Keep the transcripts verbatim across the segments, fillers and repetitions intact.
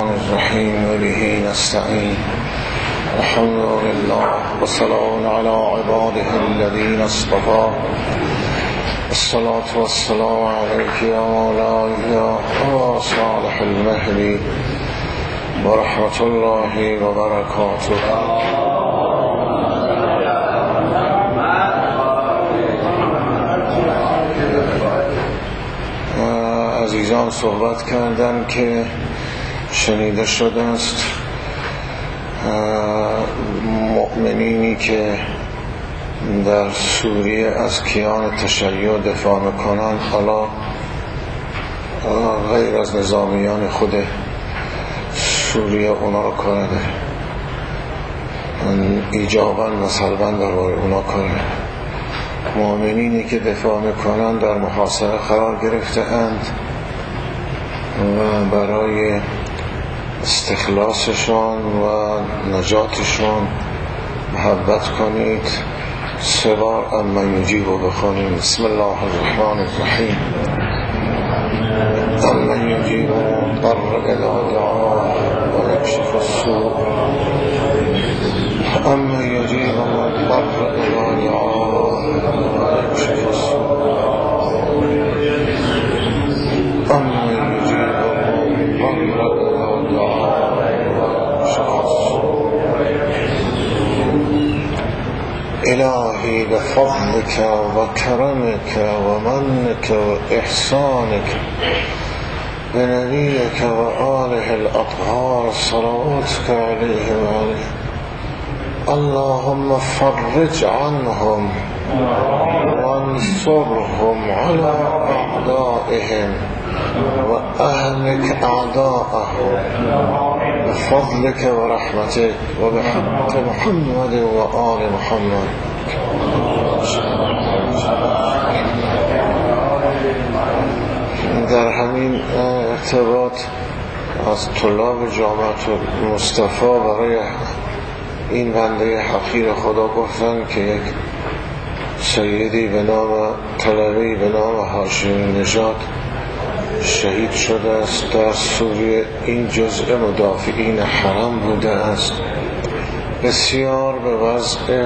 الرحیم و به نستعین الحمد لله و سلام علی عباده الذین اصطفى الصلاة والسلام علیک یا مولاي یا صالح المهدی و رحمت الله و برکاته. عزیزان صحبت کردن که شنیده شده است مؤمنینی که در سوریه از کیان تشیع دفاع میکنند، حالا غیر از نظامیان خود سوریه اونا رو کاره داره، ایجاباً و سلباً درباره اونا کاره. مؤمنینی که دفاع میکنند در محاصره قرار گرفته اند و برای استخلاصشان و نجاتشان محبت کنید. سه بار اما یجیب و بخونید. بسم الله الرحمن الرحیم. اما یجیب ضر اذا دعاه و یکشف السوء. اما یجیب ضر اذا دعاه و یکشف السوء. اما یجیب ضر اذا دعاه و یکشف السوء. الهی بفضلك و کرمك و منك و احسانك بنبيك و آله الاطهار صلواتك عليه و عليه. اللهم فرج عنهم وانصرهم على أعدائهم وأهلك أعداءهم بفضلك ورحمتك وبحق محمد وآل محمد. در همین ارتباط از طلاب جامعه مصطفی برای این بنده حقیر خدا گفتن که یک سیدی به نام طلبی به نام هاشمی نژاد شهید شده است در سوریه. این جزء مدافعین حرم بوده است. بسیار به وضع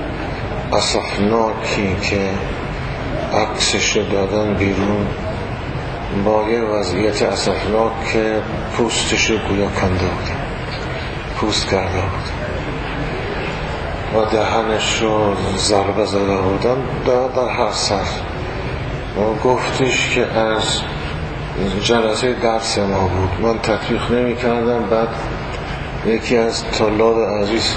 اسفناکی که عکسش دادن بیرون، با یه وضعیت اسفناک که پوستش گویا کنده بود، پوست کرده بود و دهنش رو ضربه زده بودن در هر سر. و گفتش که از جلسه درس ما بود، من تطبیق نمی کردم. بعد یکی از طلاب عزیز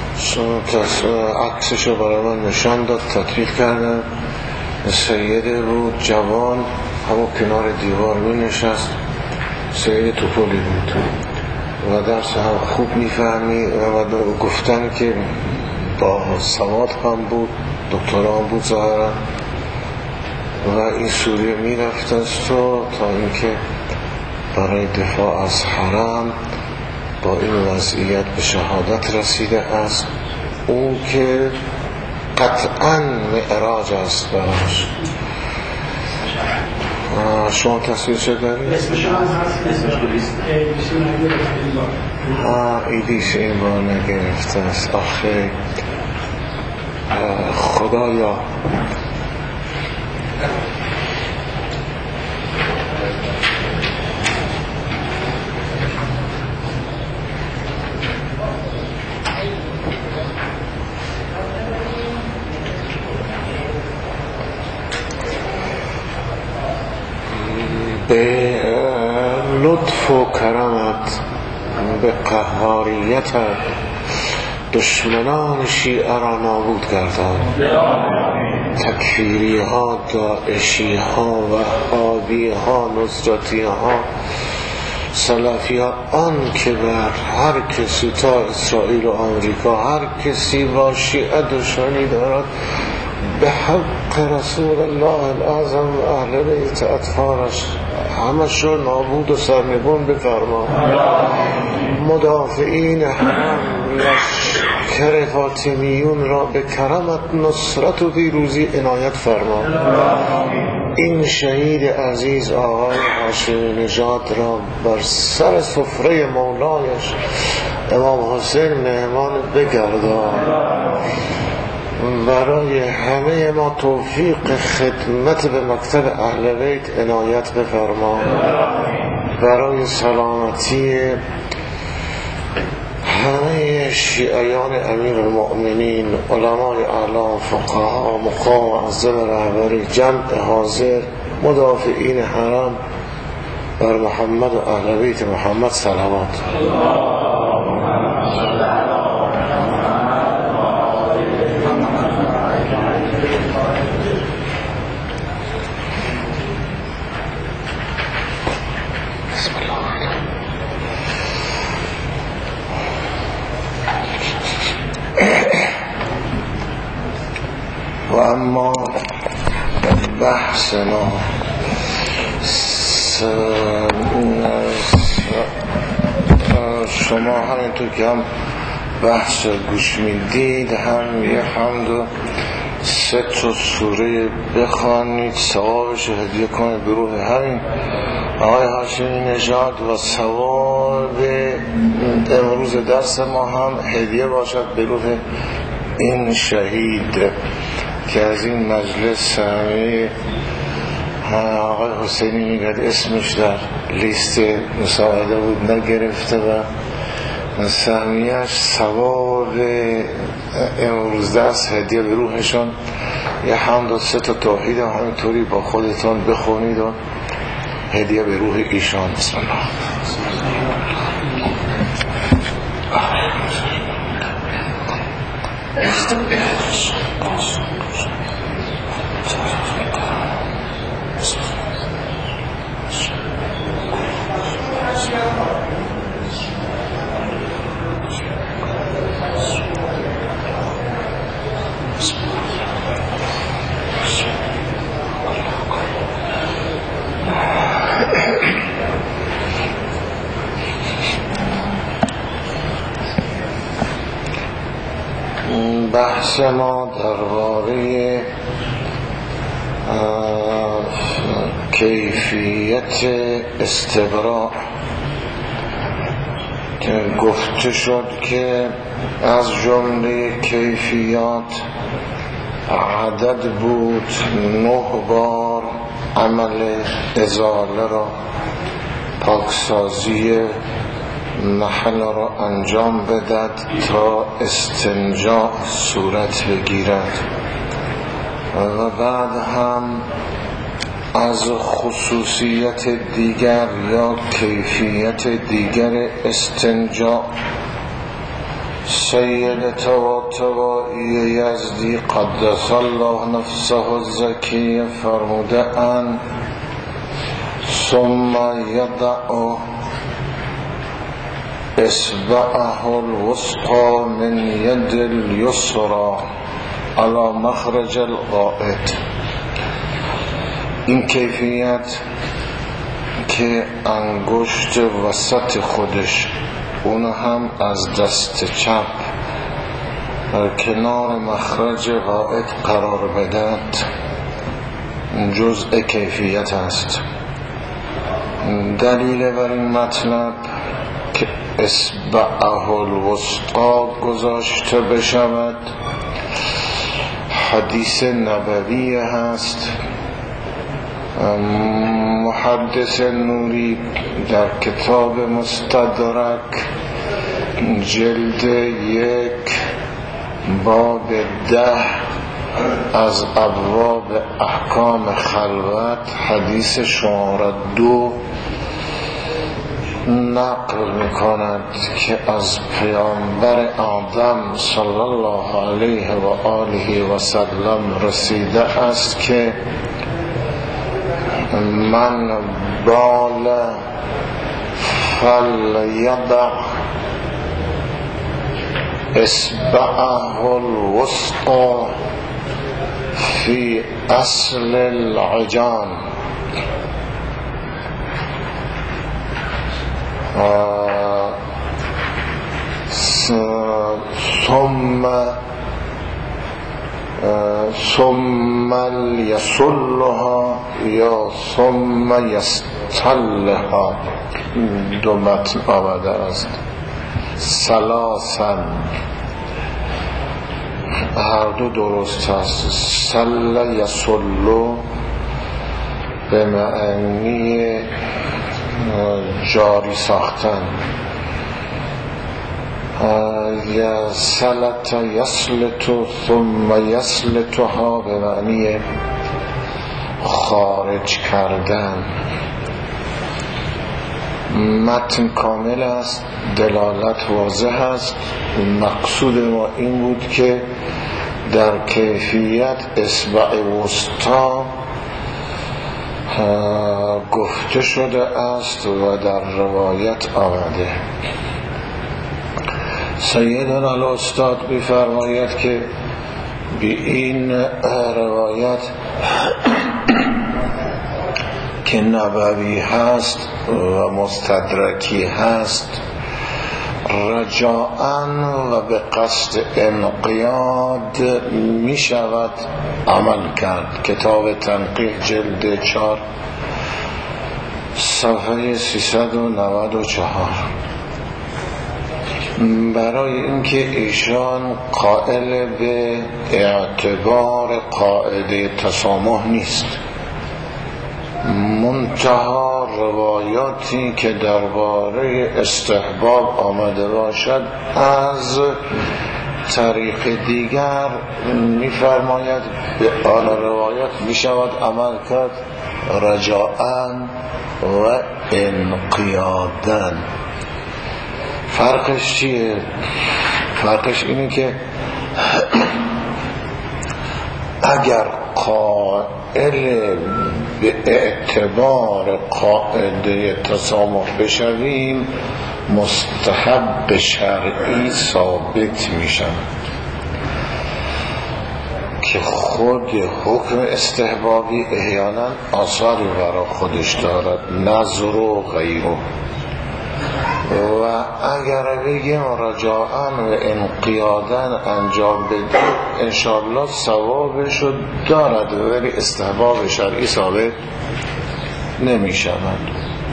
عکسش رو برای من نشان داد، تطبیق کردم. سیده بود، جوان، همون کنار دیوار می نشست. سید توپولی بود و درس هم خوب می فهمی و گفتن که با سواد هم بود، دکترا هم بود ظاهرا. و این سوریه می رفت است و تا اینکه برای دفاع از حرم با این وضعیت به شهادت رسیده است. اون که قطعاً معراج است براش. شما تصویر چه دارید؟ اسمش هم هست، اسمش بلیست ایدیش این بار نگرفته است. آخه خدایا به لطف و کرمت، به قهاریتت دشمنان شیعه را نابود گردان. تکفیری ها، داعشی ها، وهابی ها، نصرتی ها، سلفی ها، آن که بر هر کسی تا اسرائیل و آمریکا هر کسی با شیعه دشمنی دارد به حق رسول الله الاعظم و اهل بیت اطهارش همش رو نابود و سرنگون بفرما. مدافعین حرم پیکر فاطمیون را به کرمت نصرت و پیروزی عنایت فرما. این شهید عزیز آقای هاشمی نژاد را بر سر سفره مولایش امام حسین مهمان بگردان. برای همه ما توفیق خدمت به مکتب اهل بیت عنایت بفرما. برای سلامتی همه شیعیان امیر المؤمنین، علمای اعلام، فقها، مقام معظم رهبری، جمع حاضر، مدافعین حرم، بر محمد و اهل بیت محمد صلوات. و اما بحث ما شما همینطور که هم بحث گوش میدید هم یه حمد و سه تا سوره بخوانید، ثوابش هدیه کنید به روح همین آقای هاشمی نژاد و ثواب امروز درس ما هم هدیه باشد به روح این شهید که از این مجلس همه آقای حسینی میگرد اسمش در لیست مساعده بود نگرفته و سهمیش ثواب امروز دست هدیه به روحشون. یه حمد و سه تا توحید هم همینطوری با خودتون بخونید و هدیه به روح ایشان. بسم الله. بحث ما درباره کیفیت استبراء که گفته شد که از جمله کیفیات عدد بود نه بار عمل ازاله را، پاکسازی محل را انجام بدهد تا استنجا صورت بگیرد و بعد هم از خصوصیت دیگر یا کیفیت دیگر استنجا سید طباطبایی یزدی قدس الله نفسه الزکی فرموده اند ثم یدع اصبعه الوسطى من ید اليسرى على مخرج الغائط. این کیفیت که انگشت وسط خودش اون هم از دست چپ در کنار مخرج غائط قرار بدهد جزء کیفیت است. دلیل بر این مطلب که اصبعه الوسطى گذاشته بشود حدیث نبوی هست. محدث نوری در کتاب مستدرک جلد یک باب ده از ابواب احکام خلوت حدیث شماره دو نقل میکند که از پیامبر اعظم صلی الله علیه و آله و سلم رسیده است که من بال فلیضع اصبعه الوسطى فی اصل العجان ثم ثم یسلها یا ثم یستلها، دو متن آمده است. ثلاثا هر دو درست است. سل یسلو به معنی جاری ساختن، یا سلط یسلط ثم یسلطها به معنی خارج کردن. متن کامل است، دلالت واضح است. مقصود ما این بود که در کیفیت اصبع وسطا گفته شده است و در روایت آمده. سیدنا الاستاد می‌فرماید که به این روایت که نبوی هست و مستدرکی هست، رجاءً و به قصد انقیاد می شود عمل کرد. کتاب تنقیح جلد چهار صفحه سیصد و نود و چهار. برای اینکه ایشان قائل به اعتبار قاعده تسامح نیست، منتها روایاتی که درباره استحباب آمده باشد از طریق دیگر می‌فرماید به آن روایات می‌شود عمل کرد رجاءً و انقیاداً. فرقش چیه؟ فرقش اینه که اگر قائل به اعتبار قاعده تسامح بشویم، مستحب شرعی ثابت می شود که خود حکم استحبابی احیانا آثاری برای خودش دارد، نظر و غیره. و اگر بگیم رجاءً و انقیاداً انجام بدیم، انشاءالله ثوابشو دارد، ولی استحباب شرعی ثابت نمی شود.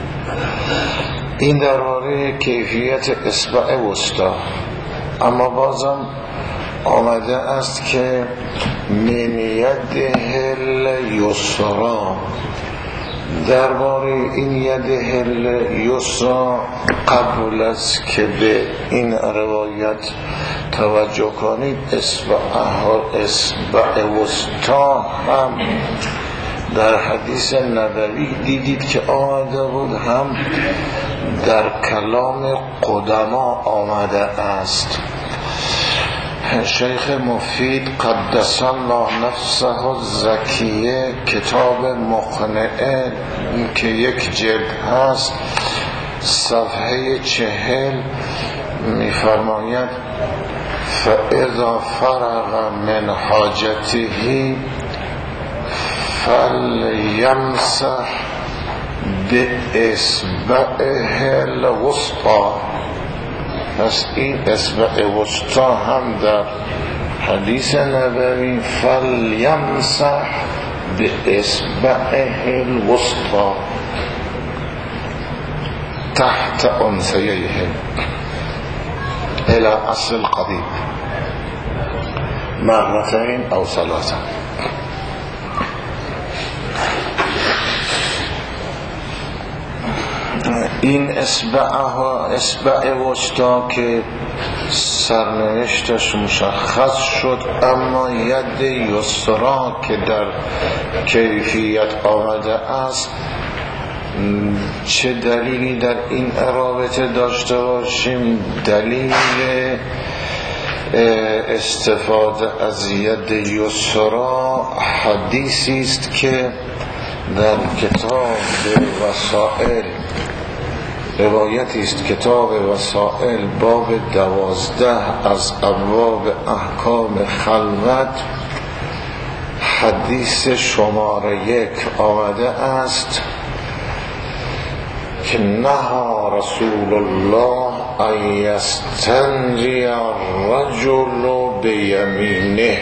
این درباره کیفیت اصبع وسطا. اما بازم آمده است که من یده الیسری. درباره این یده الیسری قبل از که به این روایت توجه کنید، اصبع اصبع وسطا هم در حدیث نبوی دیدید که آمده بود، هم در کلام قدما آمده است. شیخ مفید قدس الله نفسه الزکیه کتاب مقنعه که یک جلد هست، صفحه چهل می‌فرماید فاذا فرغ من حاجته فلیمسح باصبعه الوسطی. پس این اصبع وسطا هم در حدیث نبوی فلیمسح باصبعه الوسطی تحت انثیه الى اصل القضیب مرتين او ثلاثه. این اصبعها اصبع وسطا که سرنوشتش مشخص شد، اما ید یسرا که در کیفیت آمده است، چه دلیلی در این رابطه داشته باشیم؟ دلیل استفاده از ید یسرا حدیثی است که در کتاب وسائل، روایتی است کتاب وسائل باب دوازده از ابواب احکام خلوت، حدیث شماره یک آمده است که نهی رسول الله ان یستنجی الرجل بیمینه.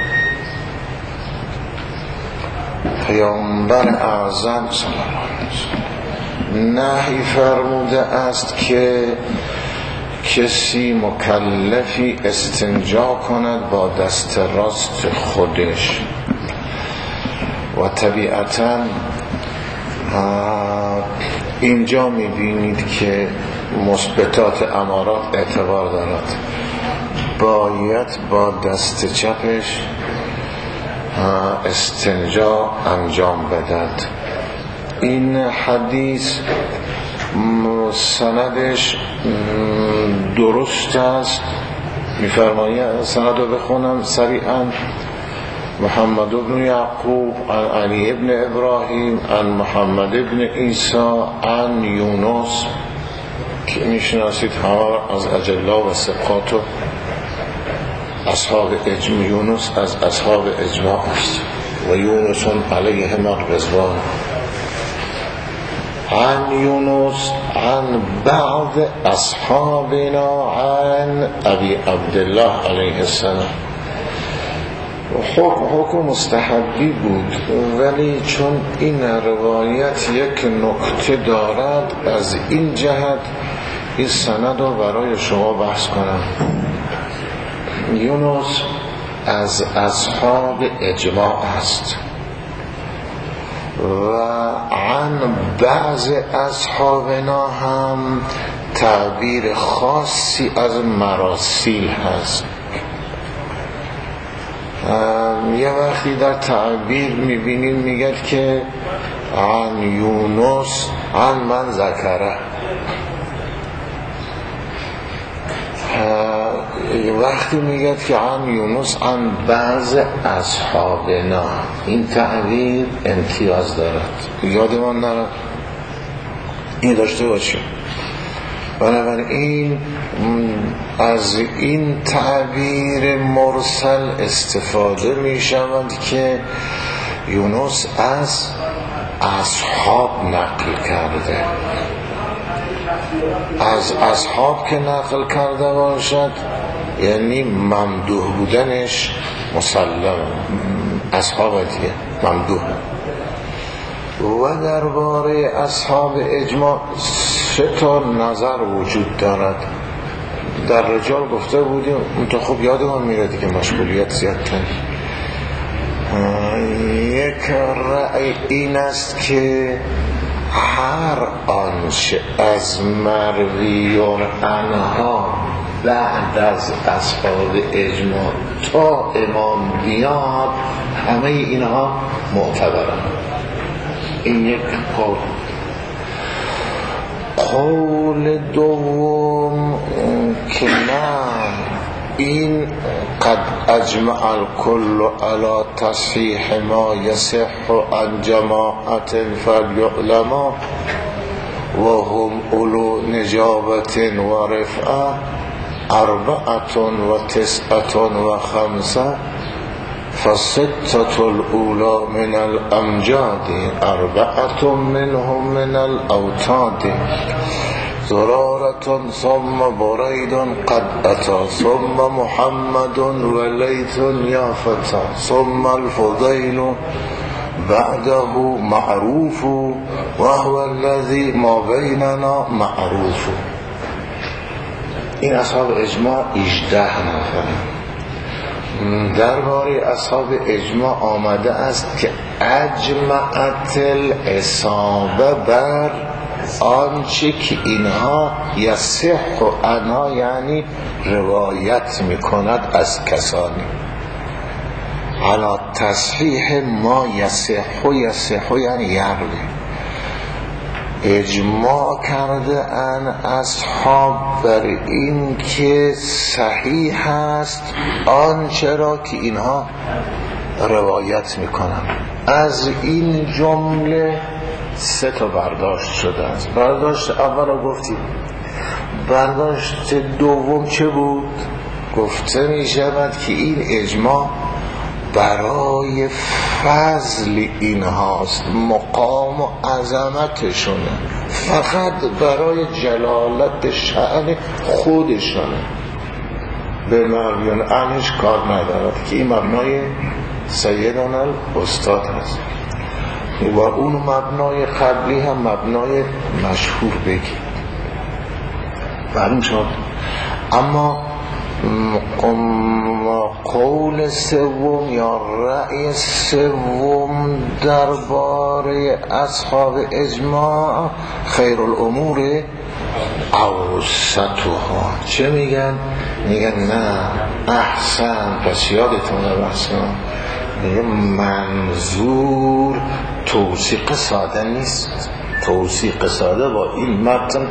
پیامبر اعظم صلی الله علیه وسلم نهی فرموده است که کسی مکلفی استنجا کند با دست راست خودش و طبیعتاً اینجا میبینید که مثبتات امارات اعتبار دارد. باید با دست چپش استنجا انجام بدهد. این حدیث سندش درست است. میفرماید سند رو بخونم سریعا. محمد بن یعقوب عن علی بن ابراهیم عن محمد بن عیسی عن یونس که میشناسید همه از اجلا و ثقات و اصحاب اجماع. یونس از اصحاب اجماع است و یونس علیهم الرضوان. عن یونس عن بعض اصحابنا عن ابی عبدالله علیه السلام. حکم حکم مستحبی بود، ولی چون این روایت یک نکته دارد از این جهت این سند رو برای شما بحث کنم. یونس از اصحاب اجماع است و عن بعض اصحابنا هم تعبیر خاصی از مراسیل هست. یه وقتی در تعبیر میبینیم میگه که عن یونس عن من ذکره، وقتی میگه که عن یونس عن بعض اصحابنا. این تعبیر امتیاز دارد، یادمان نرد این داشته باشیم. بنابراین از این تعبیر مرسل استفاده می شود که یونس از اصحاب نقل کرده. از اصحاب که نقل کرده باشد یعنی ممدوح بودنش مسلم، اصحاب دیگه ممدوح. و درباره اصحاب اجماع سه تا نظر وجود دارد. در رجال گفته بودیم، تو خوب یادمان میره که مشغولیت زیادتر. یک رأی این است که هر آنچه از مرویون عنها بعد از اصحاب اجماع تا امام بیاد همه اینها معتبرند. این یک قول. قول دوم که نه، این قد اجمع الكل على تصحیح ما یصح عن جماعت فلیعلما و هم اولو نجابت و رفعه اربعة و تسعة و خمسة فستة الأولى من الأمجاد اربعة منهم من الأوتاد زرارة ثم بريد قد أتى ثم محمد وليث يا فتى ثم الفضيل بعده معروف وهو الذي ما بيننا معروف. این اصحاب اجماع هجده نفر. درباره اصحاب اجماع آمده است که اجمعت الاصابه بر آنچه که اینها یصح عنها یعنی روایت میکند از کسانی، علی تصحیح ما یصح یصح یعنی یروی. اجماع کرده ان اصحاب بر این که صحیح است آنچه را که اینها روایت میکنند. از این جمله سه تا برداشت شده است. برداشت اول رو گفتیم. برداشت دوم چه بود؟ گفته می شود که این اجماع برای فضل اینهاست، مقام و عظمتشونه، فقط برای جلالت شأن خودشونه، به معنی عنش کار ندارد که این مبنای سیدنا الاستاد هست و اون مبنای قبلی هم مبنای مشهور بگی معلوم شد. اما قول سوم یا رأی سوم درباره اصحاب اجماع خیر الامور اوسطها. چه میگن؟ میگن نه احسن، پس یادتونه بحثم، میگن منظور توثیق ساده نیست. توثیق ساده با این متن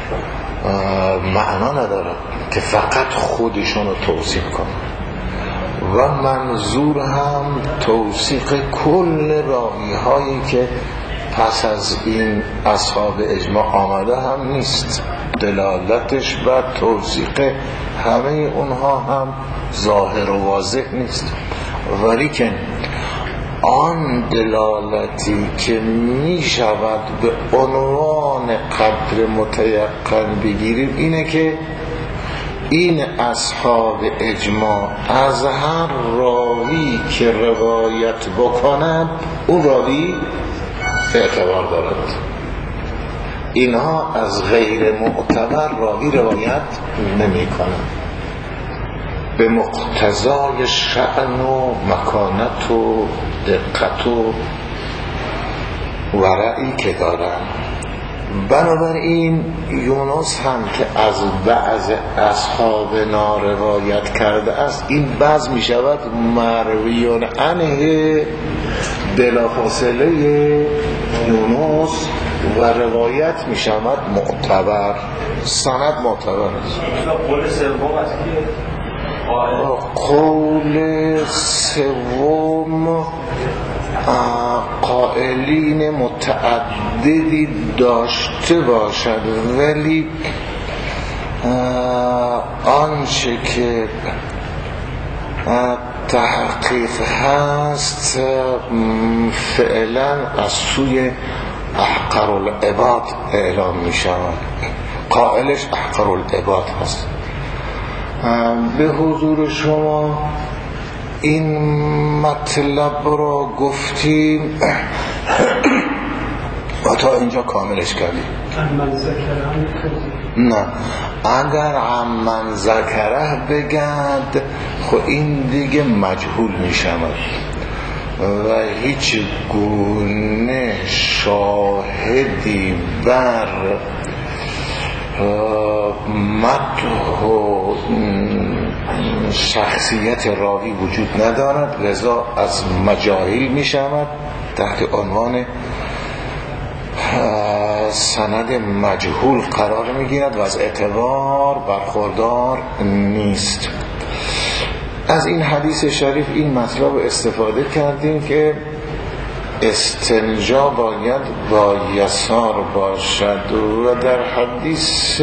معنا نداره که فقط خودشون رو توصیف کنن و منظور هم توثیق کل راوی هایی که پس از این اصحاب اجماع آمده هم نیست. دلالتش بر توثیق همه اونها هم ظاهر و واضح نیست، ولیکن آن دلالتی که می شود به عنوان قدر متیقن بگیریم اینه که این اصحاب اجماع از هر راوی که روایت بکنند اون راوی اعتبار دارد. اینها از غیر معتبر راوی روایت نمی کنند به مقتضای شأن و مکانت و دقت و ورعی که دارن. بنابراین یونس هم که از بعض اصحاب ناروایت کرده است، این بعض می شود مرویون عنه بلافاصله یونس و روایت می شود معتبر، سند معتبر است. قول سوم است که قول سوم قائلین متعددی داشته باشد، ولی آنچه که تحقیق هست فعلا از سوی احقر العباد اعلام می شود. قائلش احقر العباد هست. به حضور شما این مطلب را گفتیم و تا اینجا کاملش کردیم. نه اگر عمن ذکره بگد خب این دیگه مجهول می شود و هیچ گونه شاهدی بر مدح و شخصیت راوی وجود ندارد، لذا از مجاهیل می شود، تحت عنوان سند مجهول قرار می گیرد و از اعتبار برخوردار نیست. از این حدیث شریف این مطلب استفاده کردیم که استنجا باید با یسار باشد و در حدیث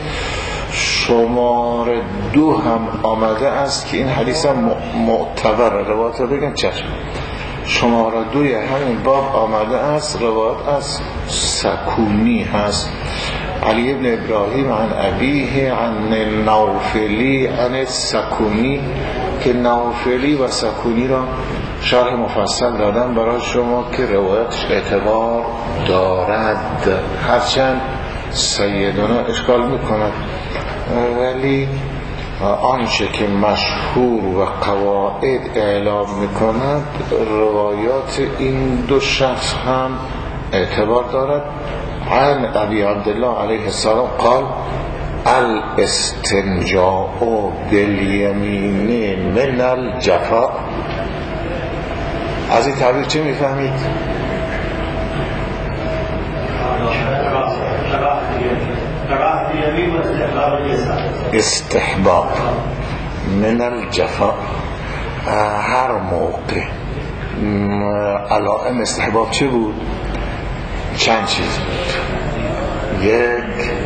شمار دو هم آمده است که این حدیث هم معتبر، روایت رو بگن چشم. شمار دوی همین باب آمده است، روایت از سکونی هست، علی ابن ابراهیم عن ابیه عن نوفلی عن سکونی، که نوفلی و سکونی را شرح مفصل دادم برای شما که روایتش اعتبار دارد، هرچند سیدنا اشکال میکند، ولی آنچه که مشهور و قواعد اعلام میکند روایات این دو شخص هم اعتبار دارد. عن ابی عبدالله علیه السلام قال الاستنجاء بالیمین من الجفاء. از این تعبیر چه میفهمید؟ استحباب من الجفاء. هر موقع علائم استحباب چه بود؟ چند چیز. یک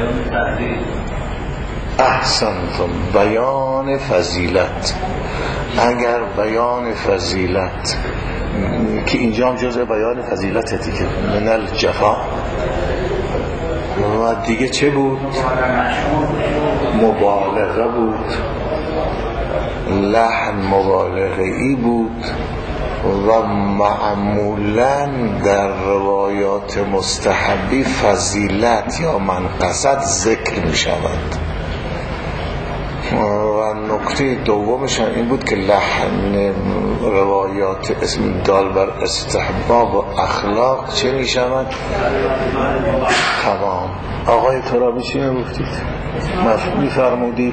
احسنتم بیان فضیلت، اگر بیان فضیلت که اینجا هم جزء بیان فضیلت دیگه من الجفا و دیگه چه بود؟ مبالغه بود، لحن مبالغه ای بود و معمولا در روایات مستحبی فضیلت یا منقصت ذکر می شود. و نکته دومش این بود که لحن روایات اسم دال بر استحباب و اخلاق چه می شود؟ تمام. آقای ترابی چی می گفتید؟ می فرمودید؟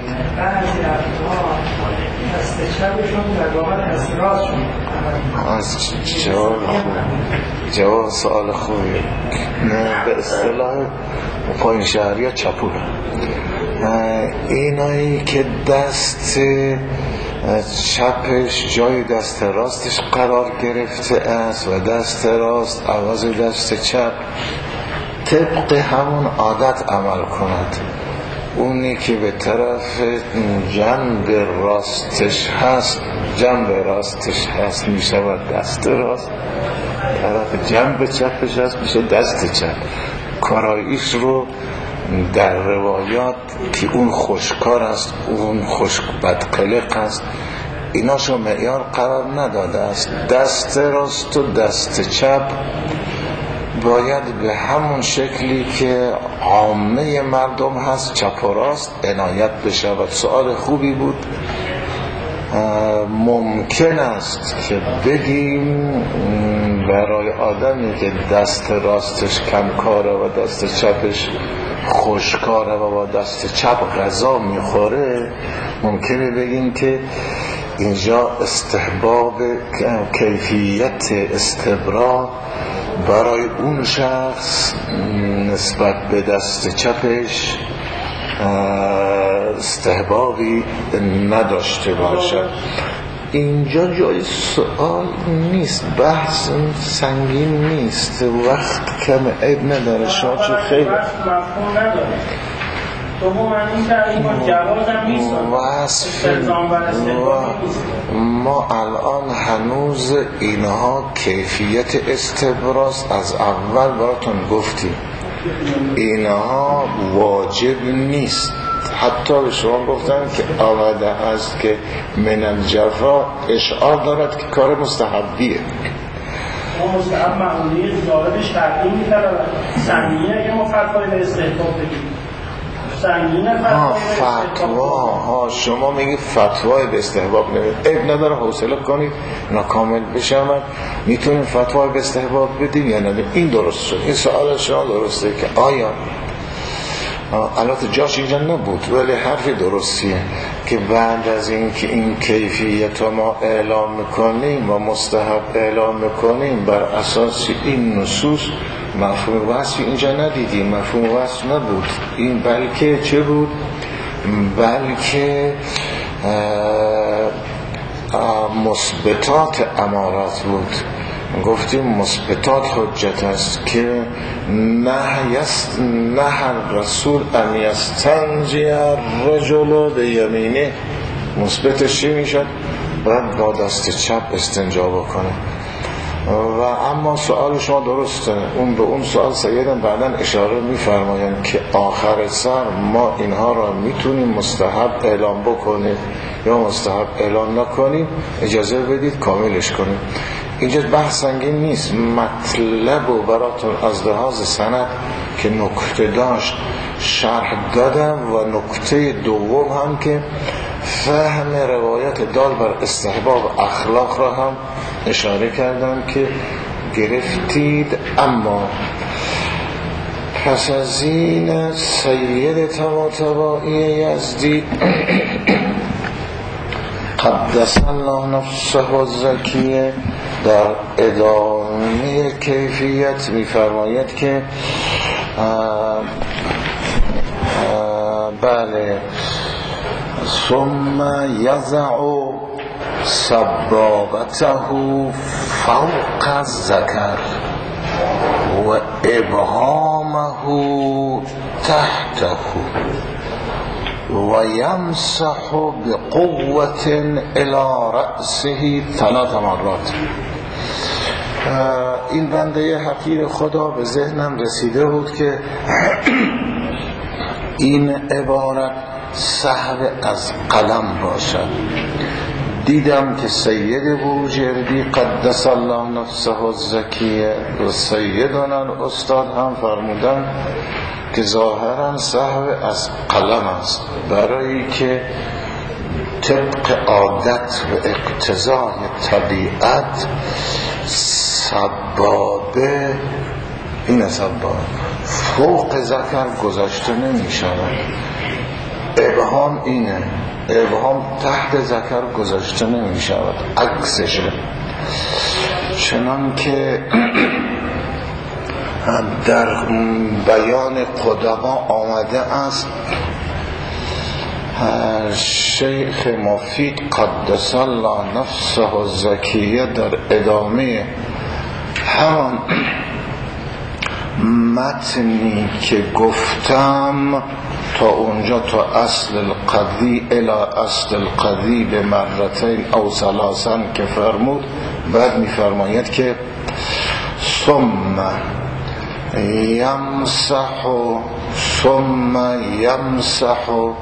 جواب جواب سوال خوبی. نه به اصطلاح پایین شهری ها چپونه. اینایی که دست چپش جای دست راستش قرار گرفته است و دست راست عوض دست چپ طبق همون عادت عمل کند. اونی که به طرف جنب راستش هست جنب راستش هست می شود دست راست، طرف جنب چپش هست میشه دست چپ. کاراییش رو در روایات که اون خوشکار است، اون خوش بدقلق است، ایناشو معیار قرار نداده است. دست راست و دست چپ باید به همون شکلی که عامه مردم هست چپ و راست عنایت بشود. سؤال خوبی بود. ممکن است که بگیم برای آدمی که دست راستش کمکاره و دست چپش خوشکاره و با دست چپ غذا میخوره، ممکنه بگیم که اینجا استحباب کیفیت استبرا برای اون شخص نسبت به دست چپش استحبابی نداشته باشد. اینجا جای سوال نیست، بحث سنگین نیست، وقت کم، عیب نداره. شما چه خیلی وصف ما الان هنوز اینها کیفیت استبراز از اول براتون گفتیم اینها واجب نیست. حتی به شما گفتن که آمده است که من الجفا اشعار دارد که کار مستحبیه. ما مستحب معمولی ظاهر شرعی می‌طلبد. سنگینه که ما فتوای به استحباب بگیم. سنگینه فتوا ها شما میگید فتوای به استحباب نمید. عیب نداره، حوصله کنید ناکامل بشم میتونیم فتوای به استحباب بدیم یا نه. این درست شد. این سوال شما درسته که آیا البته جاش اینجا نبود ولی حرفی درستیه که بعد از این که این کیفیت رو ما اعلام میکنیم و مستحب اعلام میکنیم بر اساس این نصوص مفهوم وصف اینجا ندیدیم. مفهوم وصف نبود این، بلکه چه بود؟ بلکه مثبتات امارات بود. گفتیم مثبتات حجت است که نهی است، نهی رسول ان یستنجی الرجل بیمینه. مثبتش چی میشد؟ باید با دست چپ استنجا بکنه. و اما سوال شما درسته، اون به اون سوال سیدم بعداً اشاره میفرمایند که آخر سر ما اینها را میتونیم مستحب اعلام بکنیم یا مستحب اعلام نکنیم، اجازه بدید کاملش کنیم. اینجا بحث سنگین نیست. مطلب و براتون از لحاظ سند که نکته داشت شرح دادم و نکته دوم هم که فهم روایت دال بر استحباب اخلاق را هم اشاره کردم که گرفتید. اما پس از این سید طباطبایی یزدی قدس الله نفسه و زکیه در ادامه کیفیت می‌فرماید که آه آه بله ثم یضع سبابته فوق الذکر و ابهامه تحته و یمسح بقوة الى رأسه ثلاث مرات. این بنده حقیر خدا به ذهنم رسیده بود که این عبارت سحب از قلم باشد. دیدم که سید بروجردی قدس الله نفسه الزکیه و سیدنا استاد هم فرمودن که ظاهرا سحب از قلم است، برای که طبق عادت و اقتضای طبیعت سبابه این سبابه فوق ذکر گذاشته نمی شود. ابهام اینه، ابهام تحت ذکر گذاشته نمی شود، عکسشه. چنان که در بیان قدما آمده است، شیخ مفید قدس الله نفسه الزکیه در ادامه همان متنی که گفتم تا اونجا، تا اصل القضی الى اصل القضی به مرتين او ثلاثا که فرمود، بعد می فرماید که ثم یمسح ثم یمسح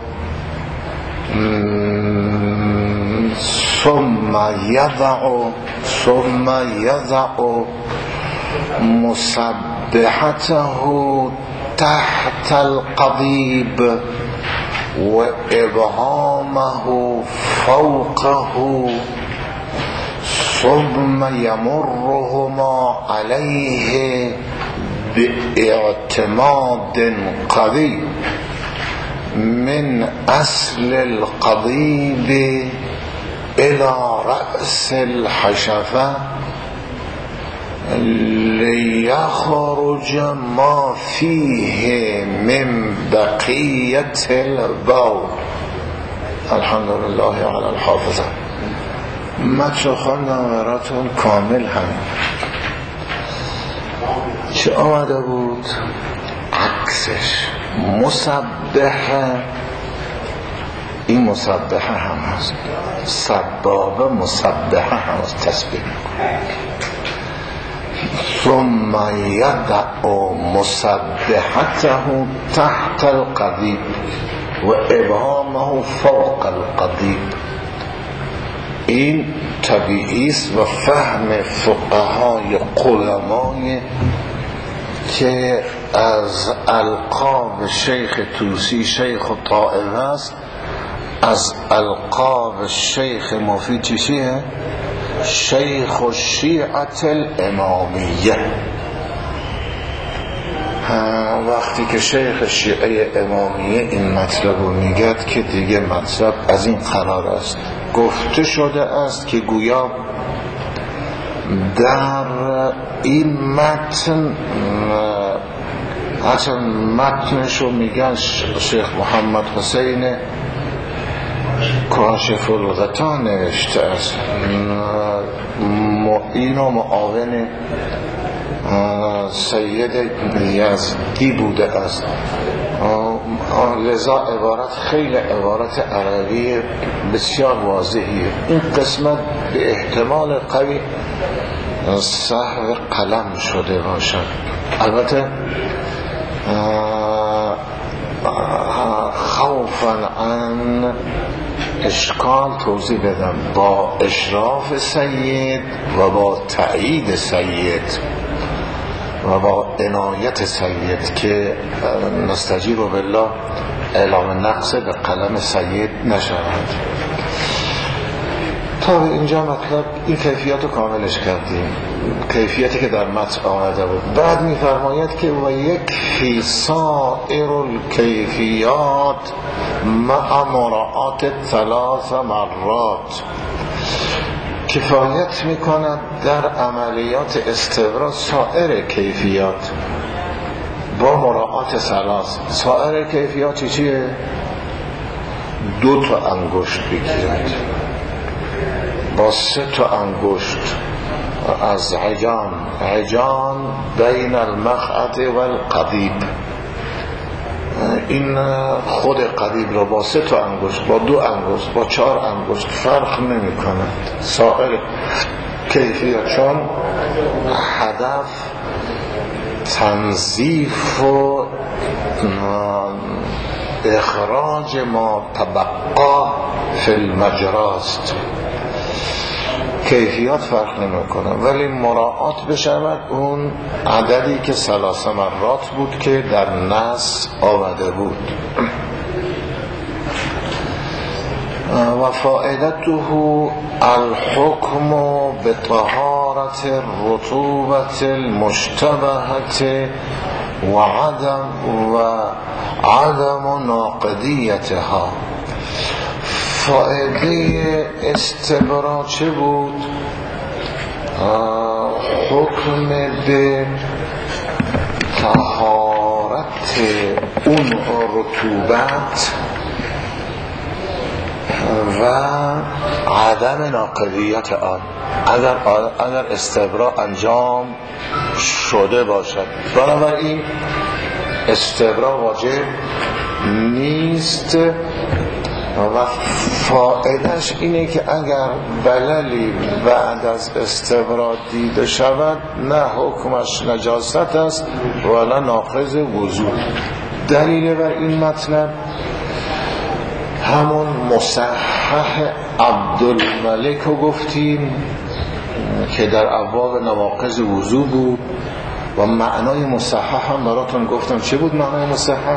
ثم یضع ثم یضع مسبحته تحت القضیب و ابهامه فوقه ثم یمرهما علیه باعتماد قوی من اصل القضیب الى رأس الحشفه لیخرج ما فیه من بقیت البول. الحمدلله علی الحافظه. من چه خواندم براتون کامل همین. چه آمده بود؟ عکسش مسبحه. این مسبحه هم هست، سبابه مسبحه هم هست، تسبیح. ثم یدع مسبحته تحت القضیب و ابهامه فوق القضیب. این طبیعی است و فهم فقهای قلمای که از القاب شیخ توسی شیخ طائفه است، از القاب شیخ مفید چیه؟ شیخ الشیعة الامامیه. وقتی که شیخ شیعه امامیه این مطلب رو میگد که دیگه مطلب از این قرار است. گفته شده است که گویا در این متن، حتی متنشو میگن شیخ محمد حسین کاشف الغطا نوشته است، اینو معاون سید یزدی بوده است، لذا عبارت خیلی عبارت عربی بسیار واضحیه. این قسمت به احتمال قوی سحب قلم شده باشد. البته خوفا عن اشکال توضیح بدم، با اشراف سید و با تأیید سید و با عنایت سید که نستجیب بالله اعلام نقص به قلم سید نشود. تا به اینجا مطلب این کیفیت رو کاملش کردیم، کیفیتی که در متن آمده بود. بعد می‌فرماید که و یکفی سائر الکیفیات مع مراعات ثلاث مرات. کفایت می‌کند در عملیات استبراز سایر کیفیات با مراعات ثلاث. سایر کیفیات چیه؟ دو تا انگشت بگیرد، با سه تا انگشت از عجان، عجان بین المخعط و القضیب، این خود قدیم را با سه تا انگشت، با دو انگشت، با چهار انگشت فرق نمی کند سائر کیفیت، چون هدف تنظیف و اخراج ما تبقا فی المجراست. کیفیات فرق نمی کنه، ولی مراعات بشود اون عددی که ثلاث مرات بود که در نص آمده بود. و فائدته الحکم بطهارت الرطوبة المشتبهة و عدم و عدم ناقضیتها. فائده استبرا چه بود؟ حکم به طهارت اون رطوبت و عدم ناقضیت آن. اگر اگر استبرا انجام شده باشد، بنابراین استبرا واجب نیست. و فائدهش اینه که اگر بللی بعد از استبرا دیده شود، نه حکمش نجاست است ولا ناقض وضو. دلیل بر این مطلب همون مصحح عبدالملک رو گفتیم که در ابواب نواقض وضو بود. و معنای مصحح هم براتون گفتم. چه بود معنای مصحح؟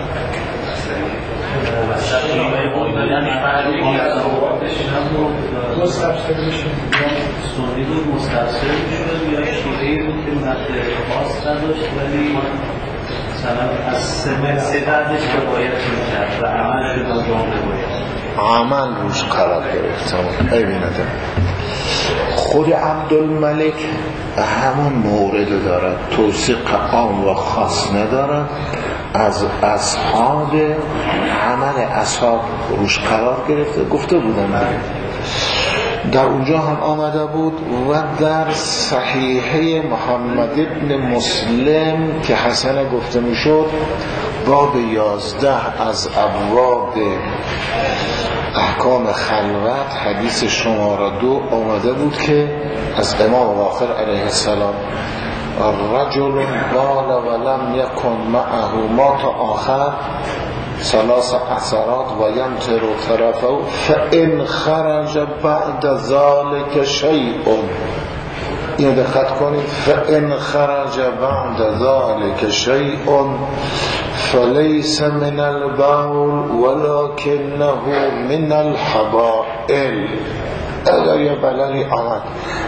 سنی بود، مستفسر میشود یا شیعه بود که مدد خاص نداشت ولی مثلا از سه دردش که باید میکرد و عمل شد و جامعه باید عمل روش قرار گرفت. ببینده خود عبدالملک همون مورد دارد، توثیق عام و خاص ندارد. از اصحاب عمل اصحاب روش قرار گرفته گفته بودم در اونجا هم آمده بود. و در صحیحه محمد ابن مسلم که حسن گفته میشد، باب یازده از ابواب احکام خلوت، حدیث شماره دو آمده بود که از امام باقر علیه السلام رجل قال ولم یکن معه ما تا آخر ثلاث عثرات و ینتر طرفه فان خرج بعد ذلك شیء. اینو دقت کنید، فان خرج بعد ذلك شیء فلیس من البول ولکنه من الحبائل. اگر یه بللی آمد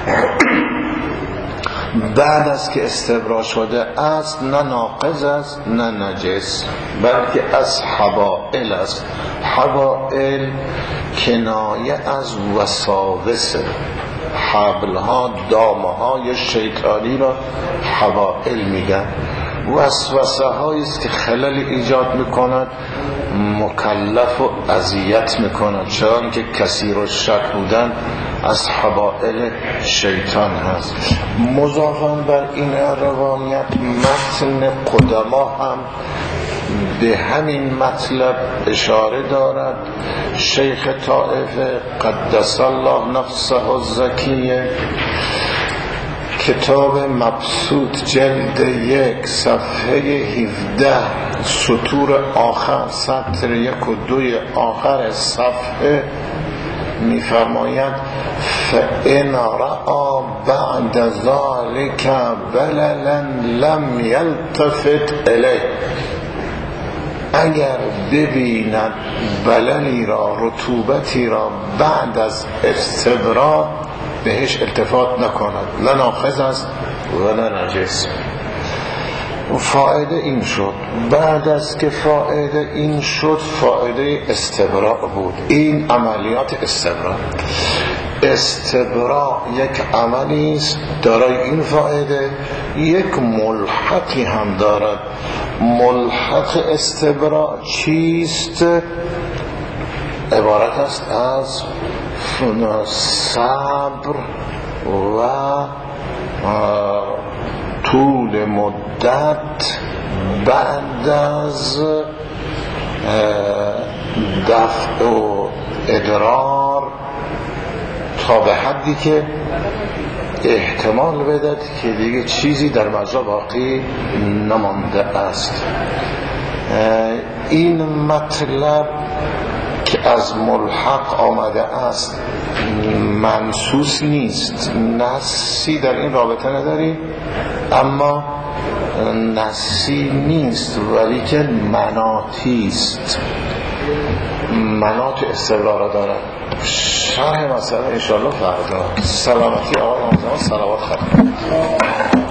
بعد از که استبرا شده است، نه ناقض است نه نجس، بلکه از حبائل است. حبائل کنایه از وساوس، حبلها دامهای شیطانی را حبائل میگن. وسوسه هایی است که خلل ایجاد میکند، مکلف و اذیت میکند، چون که کثیر و شک بودن از حبائل شیطان هست. مضافاً بر این روایت متن قدما هم به همین مطلب اشاره دارد. شیخ طائفه قدس الله نفسه الزکیه کتاب مبسوط جلد یک صفحه هفده سطور آخر سطر یک و دوی آخر صفحه میفرماید فإن رأى بعد ذلك بللا لم يلتفت الیه. اگر ببیند بللی را، رطوبتی را بعد از استبرا، بهش التفات نکند، لا ناقض است و لا نجس. فائده این شد. بعد از که فائده این شد، فائده استبراء بود. این عملیات استبراء استبراء یک عملی است دارای این فائده، یک ملحقی هم دارد. ملحق استبراء چیست؟ عبارت است از صبر و طول مدت بعد از دفع و ادرار تا به حدی که احتمال بدهد که دیگه چیزی در مجرا باقی نمانده است. این مطلب که از ملحق آمده است منصوص نیست، نصی در این رابطه نداری، اما نصی نیست ولی که مناطی است، مناط استقرار را دارد. شرح مسئله انشاءالله فردا. سلامتی آقای آموزمان، صلوات خواهد.